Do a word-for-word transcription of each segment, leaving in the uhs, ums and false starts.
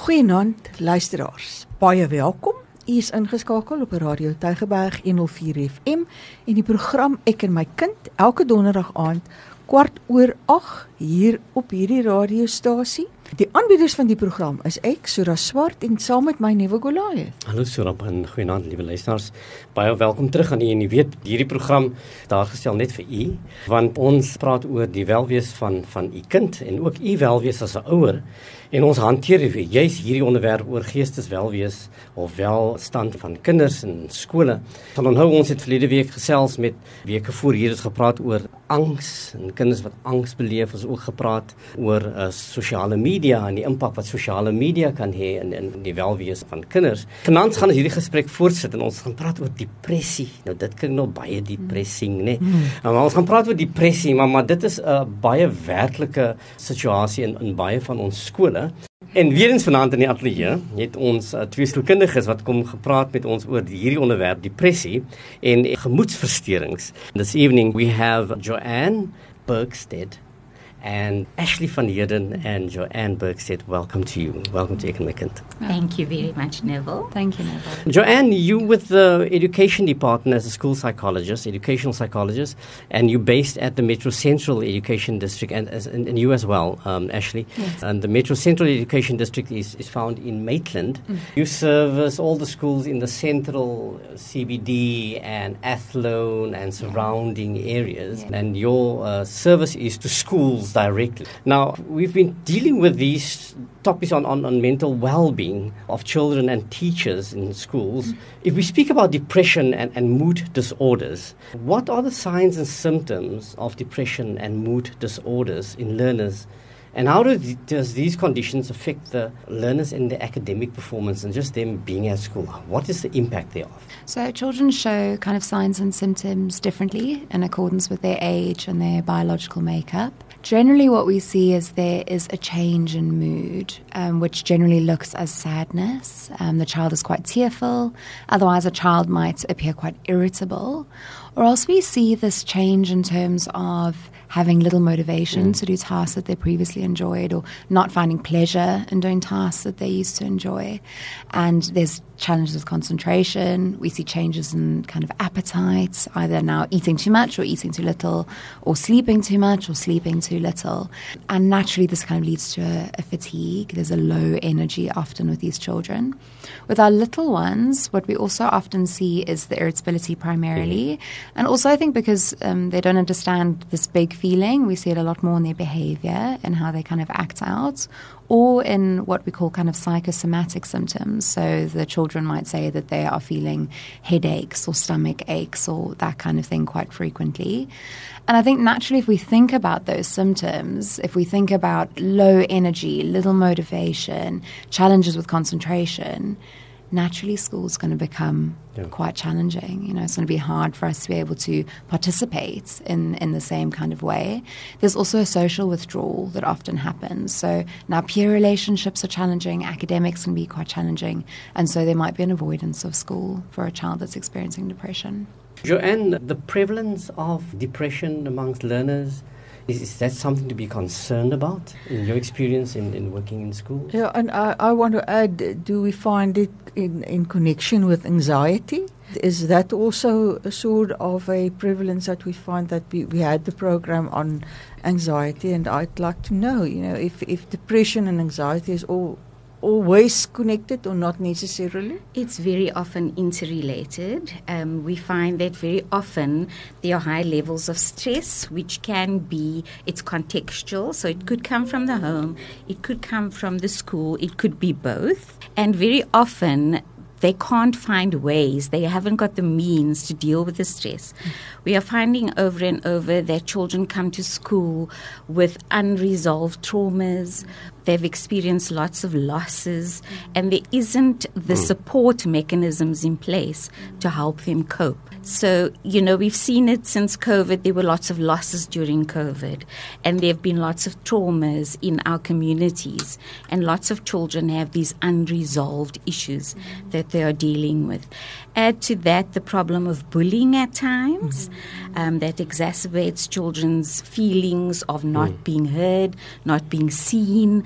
Goeienaand luisteraars, baie welkom. U is ingeskakel op Radio Tygerberg honderdvier F M en die program Ek en my kind elke donderdag aand kwart oor agt hier op hierdie radiostasie. Die aanbieders van die program is ek, Sura Swart, en saam met my nuwe Goliath. Hallo Sura en goeienaand liewe luisteraars. Baie welkom terug aan u en u weet hierdie program daar gestel net vir u, want ons praat oor die welwees van van u kind en ook u welwees as 'n ouer. En ons hanteer juis hierdie onderwerp oor geesteswelwees of welstand van kinders in skole. Van onthou ons het verlede week gesels met weke voor hier het gepraat oor angs en kinders wat angs beleef. Ons het ook gepraat oor uh, sosiale media en die impak wat sosiale media kan hê in, in die welwees van kinders. Vanaand gaan ons hierdie gesprek voortsit en ons gaan praat oor depressie. Nou dit klink nog baie depressing, né? Mm. Maar ons gaan praat oor depressie, maar maar dit is 'n uh, baie werklike situasie in in baie van ons skole. En weer eens vanaand in die ateljee het ons uh, twee sielkundiges wat kom gepraat met ons oor hierdie onderwerp depressie en gemoedsversteurings. This evening we have Joanne Bergstedt and Ashley van Heerden and Joanne Bergstedt. Welcome to you. Welcome to Ek en my kind. Thank you very much, Neville. Thank you, Neville. Joanne, you with the education department as a school psychologist, educational psychologist, and you're based at the Metro Central Education District, and, and, and you as well, um, Ashley. Yes. And the Metro Central Education District is, is found in Maitland. Mm. You service all the schools in the central C B D and Athlone and surrounding yeah. areas, yeah. and your uh, service is to schools directly. Now, we've been dealing with these topics on, on, on mental well-being of children and teachers in schools. Mm. If we speak about depression and, and mood disorders, what are the signs and symptoms of depression and mood disorders in learners? And how do th- does these conditions affect the learners in their academic performance and just them being at school? What is the impact thereof? So children show kind of signs and symptoms differently in accordance with their age and their biological makeup. Generally what we see is there is a change in mood, um, which generally looks as sadness. Um, the child is quite tearful. Otherwise a child might appear quite irritable. Or else we see this change in terms of having little motivation mm. to do tasks that they previously enjoyed, or not finding pleasure in doing tasks that they used to enjoy. And there's challenges with concentration. We see changes in kind of appetites, either now eating too much or eating too little, or sleeping too much or sleeping too little. And naturally this kind of leads to a, a fatigue. There's a low energy often with these children. With our little ones, what we also often see is the irritability primarily. Mm-hmm. And also I think because um, they don't understand this big feeling, we see it a lot more in their behavior and how they kind of act out, or in what we call kind of psychosomatic symptoms. So the children might say that they are feeling headaches or stomach aches or that kind of thing quite frequently. And I think naturally if we think about those symptoms, if we think about low energy, little motivation, challenges with concentration, naturally school's going to become yeah. quite challenging. You know, it's going to be hard for us to be able to participate in, in the same kind of way. There's also a social withdrawal that often happens. So now peer relationships are challenging, academics can be quite challenging, and so there might be an avoidance of school for a child that's experiencing depression. Joanne, the prevalence of depression amongst learners, Is, is that something to be concerned about in your experience in, in working in schools? Yeah, and I, I want to add, do we find it in, in connection with anxiety? Is that also a sort of a prevalence that we find that we, we had the program on anxiety, and I'd like to know, you know, if, if depression and anxiety is all always connected or not necessarily? It's very often interrelated. Um, we find that very often there are high levels of stress, which can be, it's contextual, so it could come from the home, it could come from the school, it could be both. And very often they can't find ways, they haven't got the means to deal with the stress. Mm. We are finding over and over that children come to school with unresolved traumas. They've experienced lots of losses, and there isn't the support mechanisms in place to help them cope. So, you know, we've seen it since COVID. There were lots of losses during COVID, and there have been lots of traumas in our communities, and lots of children have these unresolved issues mm-hmm. that they are dealing with. Add to that the problem of bullying at times, mm-hmm. um, that exacerbates children's feelings of not mm. being heard, not being seen,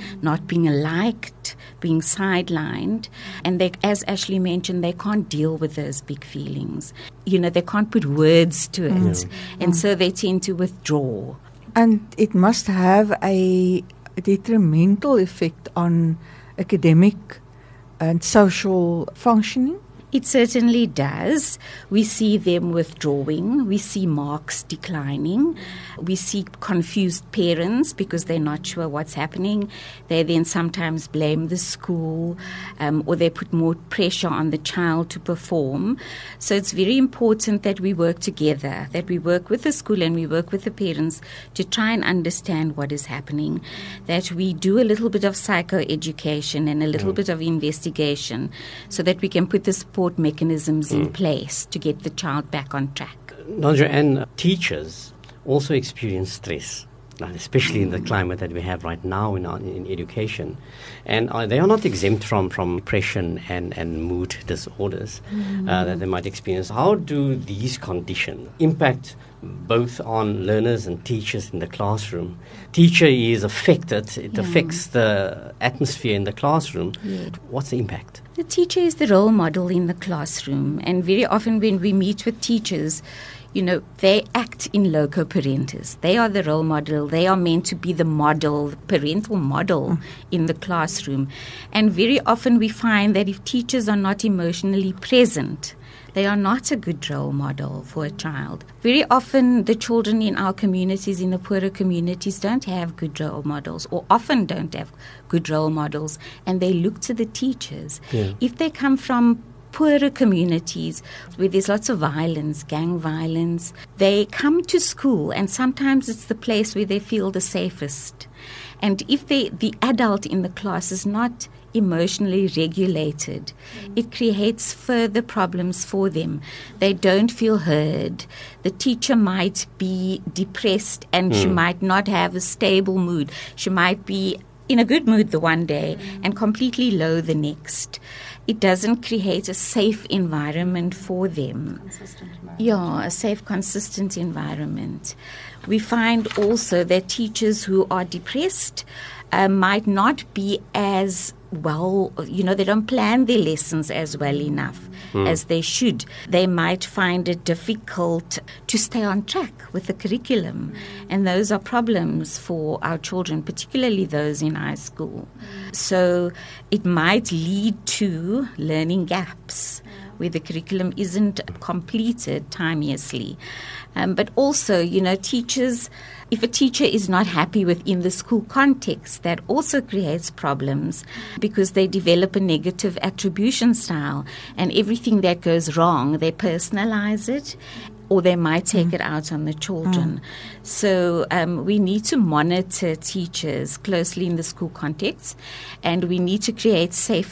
not being liked, being sidelined. And they, as Ashley mentioned, they can't deal with those big feelings. You know, they can't put words to it. Mm. And mm. so they tend to withdraw. And it must have a detrimental effect on academic and social functioning. It certainly does. We see them withdrawing. We see marks declining. We see confused parents because they're not sure what's happening. They then sometimes blame the school, um, or they put more pressure on the child to perform. So it's very important that we work together, that we work with the school and we work with the parents to try and understand what is happening, that we do a little bit of psychoeducation and a little mm. bit of investigation so that we can put the support mechanisms mm. in place to get the child back on track. Nadja, and uh, teachers also experience stress, especially in the climate that we have right now in, our, in education. And uh, they are not exempt from, from depression and, and mood disorders mm. uh, that they might experience. How do these conditions impact both on learners and teachers in the classroom? Teacher is affected. It yeah. affects the atmosphere in the classroom. Yeah. What's the impact? The teacher is the role model in the classroom. And very often when we meet with teachers, you know, they act in loco parentis. They are the role model. They are meant to be the model, parental model mm. in the classroom. And very often we find that if teachers are not emotionally present, they are not a good role model for a child. Very often the children in our communities, in the poorer communities, don't have good role models, or often don't have good role models, and they look to the teachers. Yeah. If they come from poorer communities where there's lots of violence, gang violence, they come to school and sometimes it's the place where they feel the safest. And if they, the adult in the class is not emotionally regulated, mm. it creates further problems for them. They don't feel heard. The teacher might be depressed and mm. she might not have a stable mood. She might be in a good mood the one day mm. and completely low the next. It doesn't create a safe environment for them. Consistent environment. Yeah, a safe, consistent environment. We find also that teachers who are depressed uh, might not be as well, you know, they don't plan their lessons as well enough mm. as they should. They might find it difficult to stay on track with the curriculum. Mm. And those are problems for our children, particularly those in high school. Mm. So it might lead to learning gaps where the curriculum isn't completed timeously. Um, but also, you know, teachers, if a teacher is not happy within the school context, that also creates problems because they develop a negative attribution style, and everything that goes wrong, they personalize it, or they might take mm. it out on the children. Mm. So um, we need to monitor teachers closely in the school context, and we need to create safe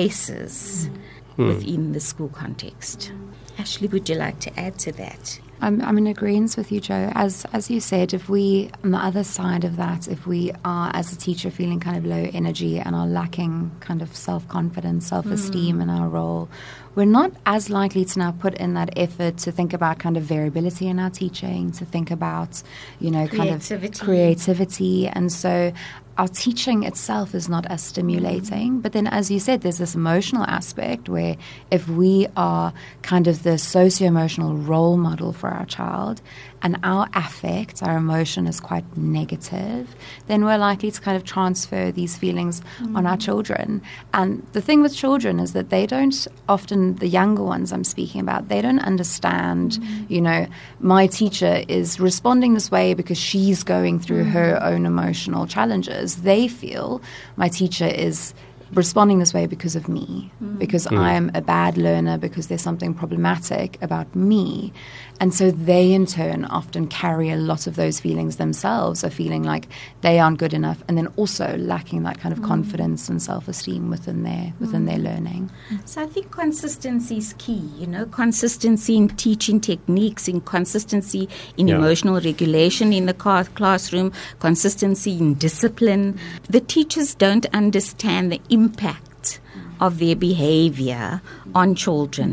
spaces mm. within the school context. Ashley, would you like to add to that? I'm, I'm in agreement with you, Jo. As as you said, if we, on the other side of that, if we are, as a teacher, feeling kind of low energy and are lacking kind of self-confidence, self-esteem mm. in our role, we're not as likely to now put in that effort to think about kind of variability in our teaching, to think about, you know, kind of creativity. And so our teaching itself is not as stimulating. But then, as you said, there's this emotional aspect where if we are kind of the socio-emotional role model for our child and our affect, our emotion is quite negative, then we're likely to kind of transfer these feelings mm. on our children. And the thing with children is that they don't often, the younger ones I'm speaking about, they don't understand, mm. you know, my teacher is responding this way because she's going through mm. her own emotional challenges. They feel my teacher is responding this way because of me, mm. because mm. I am a bad learner, because there's something problematic about me. And so they, in turn, often carry a lot of those feelings themselves, of feeling like they aren't good enough, and then also lacking that kind of mm. confidence and self-esteem within their within mm. their learning. So I think consistency is key, you know, consistency in teaching techniques, in consistency in yeah. emotional regulation in the car- classroom, consistency in discipline. The teachers don't understand the impact of their behavior on children.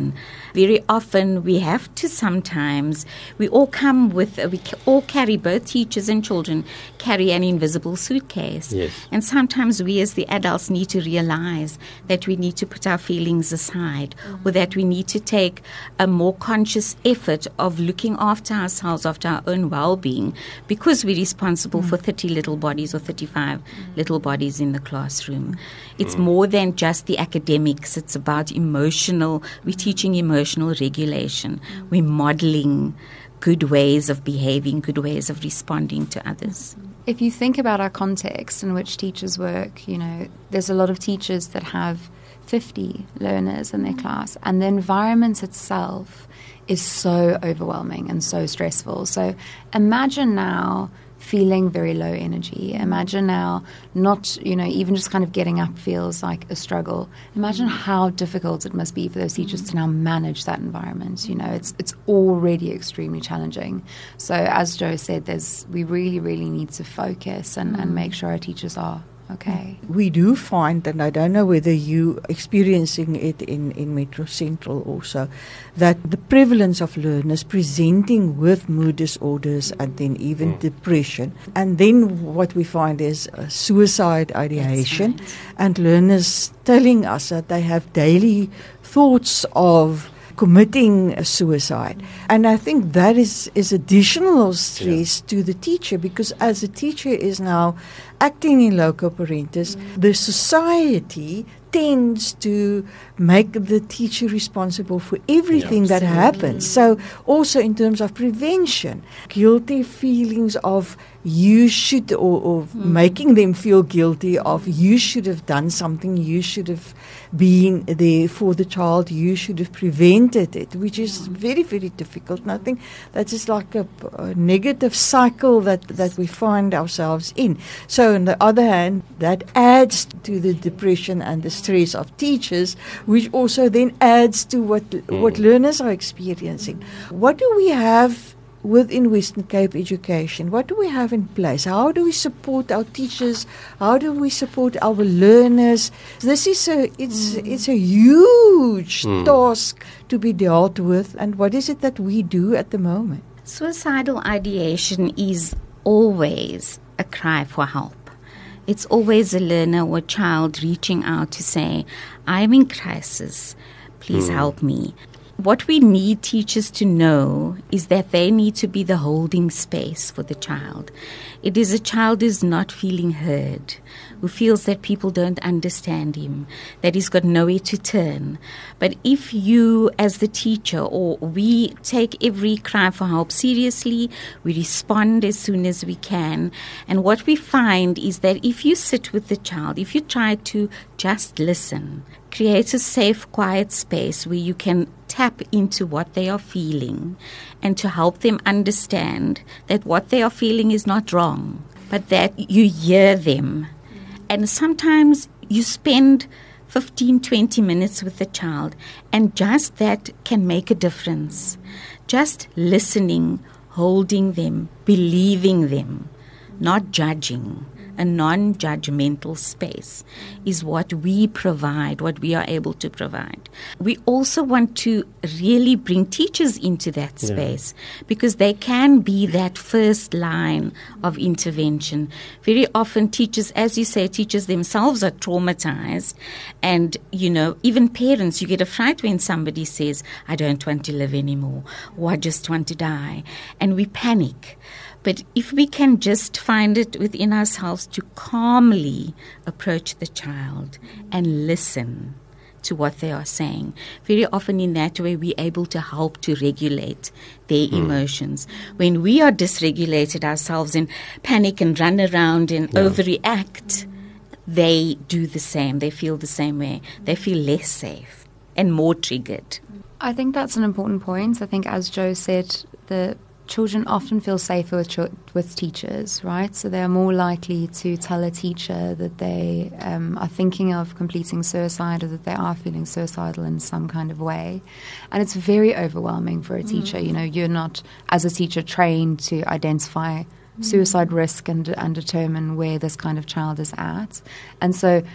Very often we have to sometimes, we all come with, we all carry, both teachers and children, carry an invisible suitcase. Yes. And sometimes we as the adults need to realize that we need to put our feelings aside, mm-hmm. or that we need to take a more conscious effort of looking after ourselves, after our own well-being, because we're responsible mm-hmm. for thirty little bodies or thirty-five mm-hmm. little bodies in the classroom. It's mm-hmm. more than just the academics. It's about emotional, we're teaching emotional regulation. Mm-hmm. We're modeling good ways of behaving, good ways of responding to others. If you think about our context in which teachers work, you know, there's a lot of teachers that have fifty learners in their class, and the environment itself is so overwhelming and so stressful. So imagine now feeling very low energy. Imagine now not, you know, even just kind of getting up feels like a struggle. Imagine how difficult it must be for those teachers to now manage that environment. You know, it's it's already extremely challenging. So as Jo said, there's we really, really need to focus and, and make sure our teachers are okay. We do find, and I don't know whether you experiencing it in, in Metro Central also, that the prevalence of learners presenting with mood disorders and then even mm. depression. And then what we find is uh, suicide ideation, right. and learners telling us that they have daily thoughts of committing a suicide. And I think that is, is additional stress yeah. to the teacher, because as the teacher is now acting in loco parentis, mm. the society tends to make the teacher responsible for everything yeah, that happens. So also in terms of prevention, guilty feelings of you should, or, or mm. making them feel guilty of you should have done something, you should have been there for the child, you should have prevented it, which is very, very difficult. And I think that is like a, a negative cycle that, that we find ourselves in. So on the other hand, that adds to the depression and the stress of teachers, which also then adds to what mm. what learners are experiencing. What do we have within Western Cape education? What do we have in place? How do we support our teachers? How do we support our learners? This is a it's mm. it's a huge mm. task to be dealt with. And what is it that we do at the moment? Suicidal ideation is always a cry for help. It's always a learner or child reaching out to say, I'm in crisis, please mm. help me. What we need teachers to know is that they need to be the holding space for the child. It is a child who is not feeling heard, who feels that people don't understand him, that he's got nowhere to turn. But if you, as the teacher, or we take every cry for help seriously, we respond as soon as we can. And what we find is that if you sit with the child, if you try to just listen, create a safe, quiet space where you can tap into what they are feeling and to help them understand that what they are feeling is not wrong, but that you hear them. And sometimes you spend fifteen, twenty minutes with the child, and just that can make a difference. Just listening, holding them, believing them, not judging. A non-judgmental space is what we provide, what we are able to provide. We also want to really bring teachers into that space yeah. because they can be that first line of intervention. Very often teachers, as you say, teachers themselves are traumatized, and, you know, even parents, you get a fright when somebody says, I don't want to live anymore, or I just want to die, and we panic. But if we can just find it within ourselves to calmly approach the child and listen to what they are saying, very often in that way we're able to help to regulate their mm. emotions. When we are dysregulated ourselves and panic and run around and yeah. overreact, they do the same. They feel the same way. They feel less safe and more triggered. I think that's an important point. I think, as Jo said, the children often feel safer with, ch- with teachers, right? So they are more likely to tell a teacher that they um, are thinking of completing suicide, or that they are feeling suicidal in some kind of way. And it's very overwhelming for a teacher. Mm. You know, you're not, as a teacher, trained to identify mm. suicide risk and, and determine where this kind of child is at. And so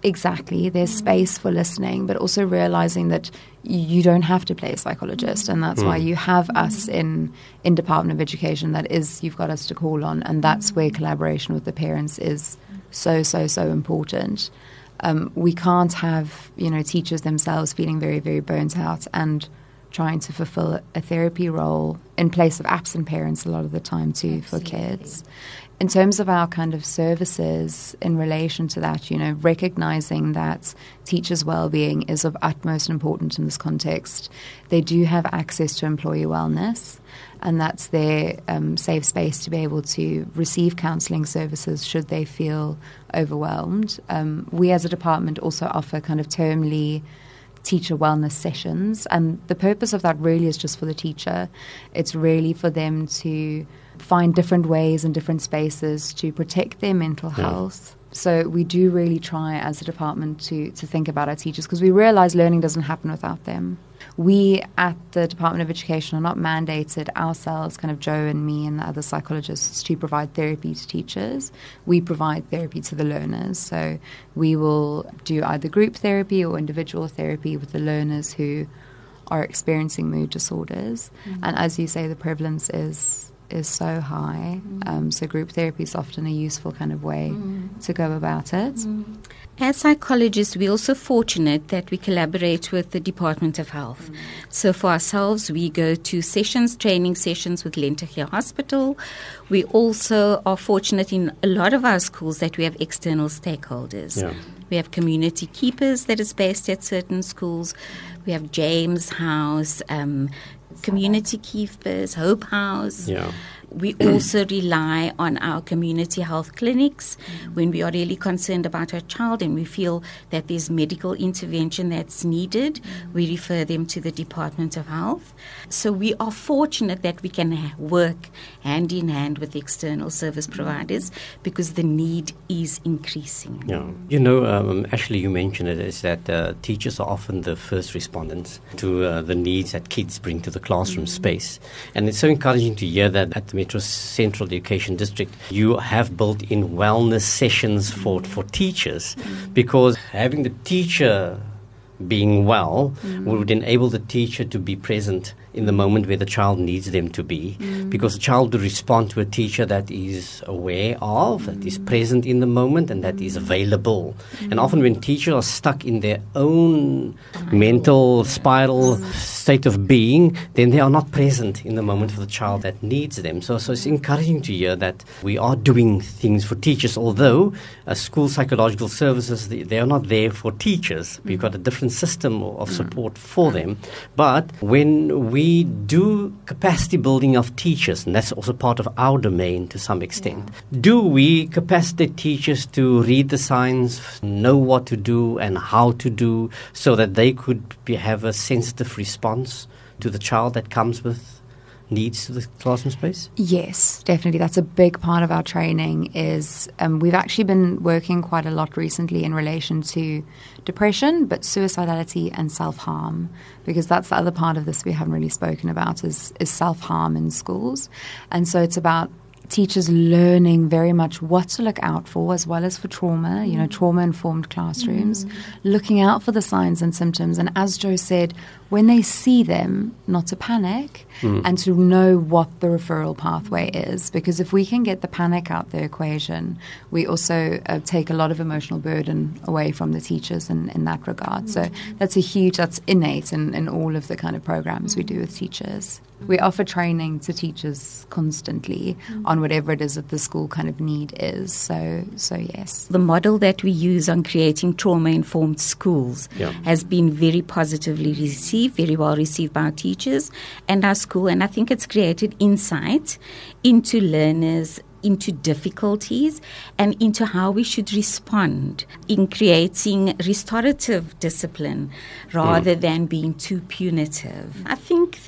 Exactly. There's space for listening, but also realizing that you don't have to play a psychologist, and that's mm. why you have us in in Department of Education. That is, you've got us to call on, and that's where collaboration with the parents is so, so, so important. Um, we can't have, you know, teachers themselves feeling very, very burnt out and trying to fulfill a therapy role in place of absent parents a lot of the time too. Absolutely. For kids. In terms of our kind of services in relation to that, you know, recognizing that teachers' well-being is of utmost importance in this context, they do have access to employee wellness, and that's their um, safe space to be able to receive counselling services should they feel overwhelmed. Um, we as a department also offer kind of termly teacher wellness sessions, and the purpose of that really is just for the teacher. It's really for them to find different ways and different spaces to protect their mental yeah. health. So we do really try as a department to, to think about our teachers, because we realize learning doesn't happen without them. We at the Department of Education are not mandated ourselves, kind of Joe and me and the other psychologists, to provide therapy to teachers. We provide therapy to the learners. So we will do either group therapy or individual therapy with the learners who are experiencing mood disorders. Mm-hmm. And as you say, the prevalence is is so high. Mm. Um, so group therapy is often a useful kind of way mm. to go about it. Mm. As psychologists, we're also fortunate that we collaborate with the Department of Health. Mm. So for ourselves, we go to sessions, training sessions with Lentegeur Hospital. We also are fortunate in a lot of our schools that we have external stakeholders. Yeah. We have community keepers that is based at certain schools. We have James House, um, community keepers, Hope House. Yeah. We also rely on our community health clinics mm. when we are really concerned about our child and we feel that there's medical intervention that's needed. Mm. We refer them to the Department of Health. So we are fortunate that we can ha- work hand in hand with external service providers because the need is increasing. Yeah. You know, um, Ashley, you mentioned it, is that uh, teachers are often the first respondents to uh, the needs that kids bring to the classroom mm. space. And it's so encouraging to hear that at the Metro Central Education District, you have built in wellness sessions for, for teachers, because having the teacher being well mm. would enable the teacher to be present in the moment where the child needs them to be, mm. because the child will respond to a teacher that is aware of, mm. that is present in the moment, and that is available. Mm. And often when teachers are stuck in their own mm. mental spiral mm. state of being, then they are not present in the moment for the child that needs them. So, so it's encouraging to hear that we are doing things for teachers, although uh, school psychological services, they, they are not there for teachers. Mm. We've got a different system of support for them. But when we We do capacity building of teachers, and that's also part of our domain to some extent. Yeah. Do we capacitate teachers to read the signs, know what to do and how to do, so that they could be, have a sensitive response to the child that comes with needs to the classroom space? Yes, definitely. That's a big part of our training. Is um, we've actually been working quite a lot recently in relation to depression, but suicidality and self-harm, because that's the other part of this we haven't really spoken about is, is self-harm in schools. And so it's about teachers learning very much what to look out for, as well as for trauma, you know, trauma-informed classrooms, mm. looking out for the signs and symptoms. And as Joe said, when they see them, not to panic mm. and to know what the referral pathway is. Because if we can get the panic out the equation, we also uh, take a lot of emotional burden away from the teachers in, in that regard. Mm. So that's a huge, that's innate in, in all of the kind of programs we do with teachers. We offer training to teachers constantly mm. on whatever it is that the school kind of need is. So, so yes. The model that we use on creating trauma-informed schools yeah. has been very positively received, very well received by our teachers and our school. And I think it's created insight into learners, into difficulties, and into how we should respond in creating restorative discipline rather mm. than being too punitive. I think that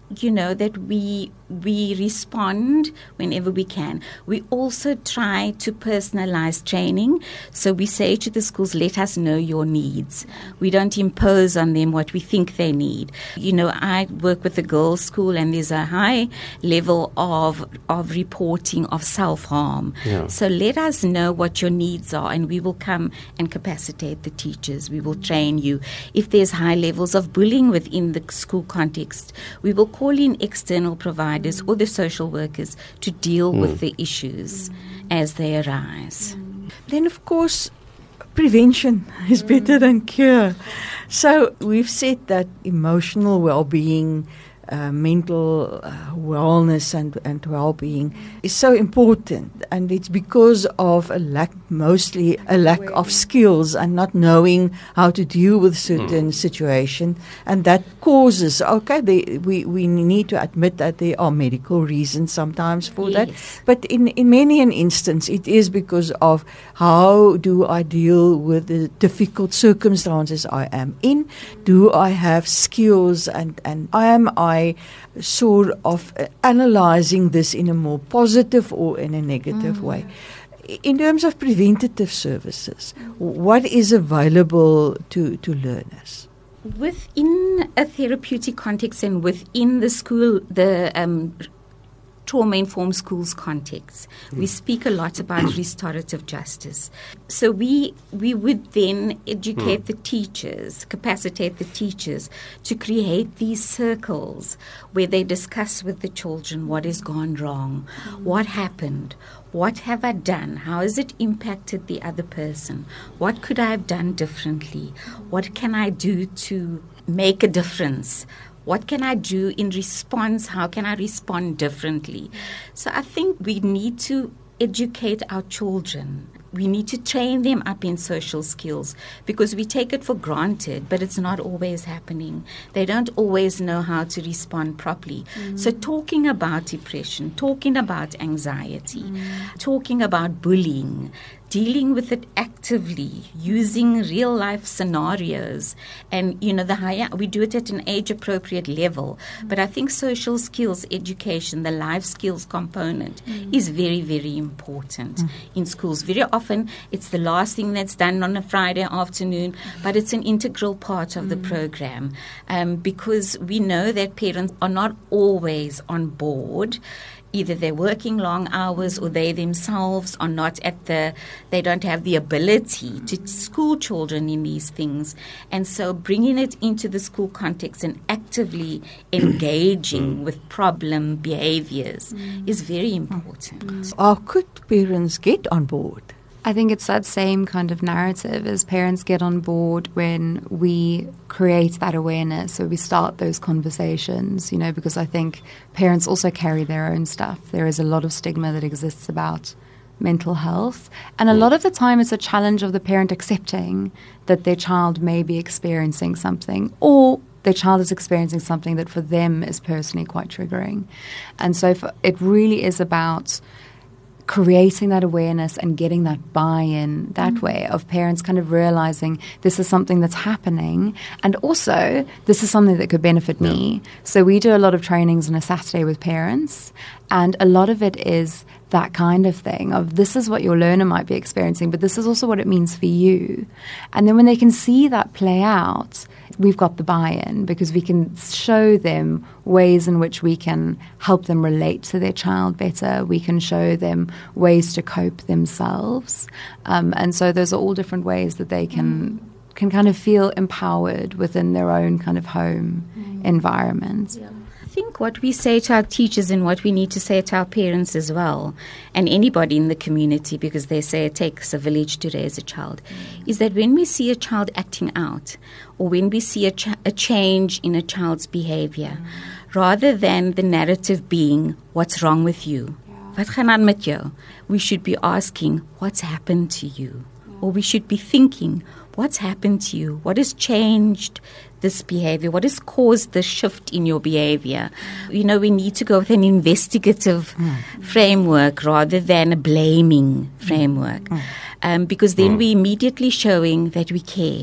you know, that we we respond whenever we can. We also try to personalize training. So we say to the schools, let us know your needs. We don't impose on them what we think they need. You know, I work with a girls' school, and there's a high level of of reporting of self-harm. Yeah. So let us know what your needs are, and we will come and capacitate the teachers. We will train you. If there's high levels of bullying within the school context, we will call in external providers or the social workers to deal mm. with the issues mm. as they arise. Then, of course, prevention is mm. better than cure. So we've said that emotional well-being, uh, mental uh, wellness and, and well-being is so important, and it's because of a lack, mostly a lack of skills and not knowing how to deal with certain mm. situation, and that causes, okay, they, we, we need to admit that there are medical reasons sometimes for yes. that, but in, in many an instance it is because of how do I deal with the difficult circumstances I am in. Do I have skills, and, and am I sort of uh, analyzing this in a more positive or in a negative mm. way. In terms of preventative services, what is available to, to learners? Within a therapeutic context and within the school, the um, trauma-informed schools context, mm. we speak a lot about restorative justice. So we we would then educate mm. the teachers, capacitate the teachers to create these circles where they discuss with the children what has gone wrong, mm. what happened, what have I done, how has it impacted the other person, what could I have done differently, what can I do to make a difference. What can I do in response? How can I respond differently? So I think we need to educate our children. We need to train them up in social skills, because we take it for granted, but it's not always happening. They don't always know how to respond properly. Mm. So talking about depression, talking about anxiety, mm. talking about bullying, dealing with it actively, using real life scenarios, and you know, the higher we do it at an age appropriate level. Mm. But I think social skills education, the life skills component, mm. is very, very important mm. in schools. Very often it's the last thing that's done on a Friday afternoon, mm. but it's an integral part of mm. the program, um, because we know that parents are not always on board. Either they're working long hours, or they themselves are not at the, they don't have the ability to school children in these things. And so bringing it into the school context and actively engaging with problem behaviors mm. is very important. Mm. How could parents get on board? I think it's that same kind of narrative as parents get on board when we create that awareness. So we start those conversations, you know, because I think parents also carry their own stuff. There is a lot of stigma that exists about mental health. And a lot of the time it's a challenge of the parent accepting that their child may be experiencing something, or their child is experiencing something that for them is personally quite triggering. And so for, it really is about creating that awareness and getting that buy-in that mm. way of parents kind of realizing this is something that's happening, and also this is something that could benefit yeah. me. So we do a lot of trainings on a Saturday with parents, and a lot of it is that kind of thing of this is what your learner might be experiencing, but this is also what it means for you. And then when they can see that play out, we've got the buy-in, because we can show them ways in which we can help them relate to their child better. We can show them ways to cope themselves. Um, and so those are all different ways that they can mm. can kind of feel empowered within their own kind of home mm. environment. Yeah. I think what we say to our teachers and what we need to say to our parents as well, and anybody in the community, because they say it takes a village to raise a child, mm. is that when we see a child acting out, or when we see a, ch- a change in a child's behavior, mm. rather than the narrative being, what's wrong with you? Wat gaan aan met jou? We should be asking, what's happened to you? Mm. Or we should be thinking, what's happened to you? What has changed this behavior? What has caused the shift in your behavior? You know, we need to go with an investigative mm. framework rather than a blaming framework, mm. um, because then mm. we're immediately showing that we care,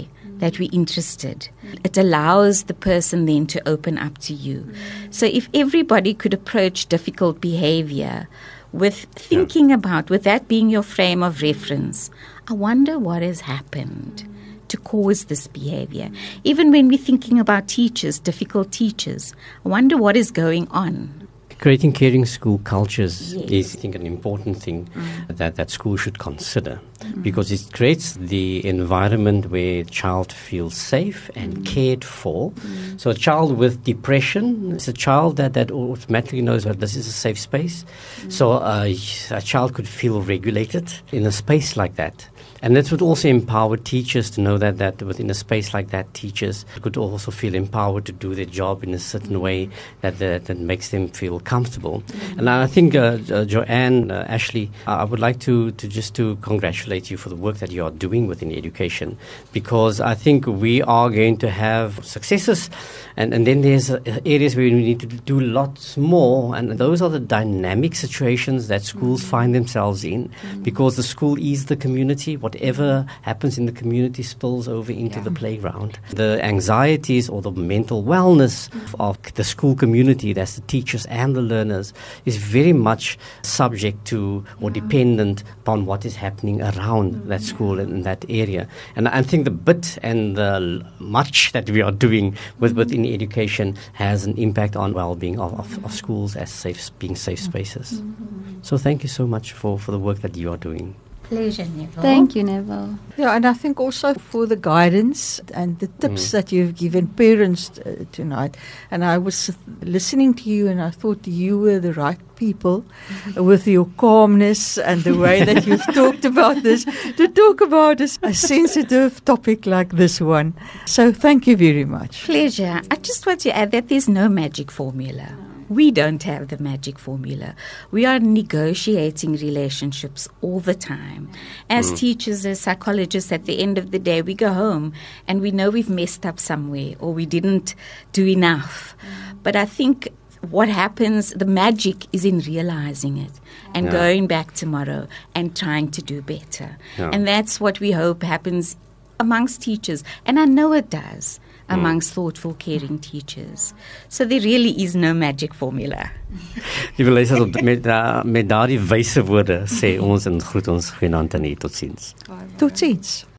that we're interested. It allows the person then to open up to you. So if everybody could approach difficult behavior with thinking yeah. about, with that being your frame of reference, I wonder what has happened to cause this behavior. Even when we're thinking about teachers, difficult teachers, I wonder what is going on. Creating caring school cultures yes. is, I think, an important thing mm. that, that school should consider mm. because it creates the environment where the child feels safe and mm. cared for. Mm. So a child with depression is a child that, that automatically knows that this is a safe space. Mm. So uh, a child could feel regulated in a space like that. And that would also empower teachers to know that, that within a space like that, teachers could also feel empowered to do their job in a certain way that that, that makes them feel comfortable. Mm-hmm. And I think, uh, uh, Joanne, uh, Ashley, uh, I would like to, to just to congratulate you for the work that you are doing within education, because I think we are going to have successes, and, and then there's uh, areas where we need to do lots more, and those are the dynamic situations that schools mm-hmm. find themselves in, mm-hmm. because the school is the community. Whatever happens in the community spills over into yeah. the playground. The anxieties or the mental wellness of the school community, that's the teachers and the learners, is very much subject to or yeah. dependent upon what is happening around mm-hmm. that school and in that area. And I think the bit and the much that we are doing with within education has an impact on well-being of, of, of schools as safe, being safe spaces. Mm-hmm. So thank you so much for, for the work that you are doing. Pleasure, Neville. Thank you, Neville. Yeah, and I think also for the guidance and the tips mm. that you've given parents uh, tonight. And I was listening to you and I thought you were the right people with your calmness and the way that you've talked about this, to talk about a, a sensitive topic like this one. So thank you very much. Pleasure. I just want to add that there's no magic formula. We don't have the magic formula. We are negotiating relationships all the time. As mm. teachers, as psychologists, at the end of the day, we go home and we know we've messed up somewhere or we didn't do enough. Mm. But I think what happens, the magic is in realizing it and yeah. going back tomorrow and trying to do better. Yeah. And that's what we hope happens amongst teachers. And I know it does. Amongst mm. thoughtful, caring teachers. So there really is no magic formula. Liewe luisteraars, met, uh, met daardie wyse woorde sê ons en groet ons goeienaand en totsiens. Totsiens.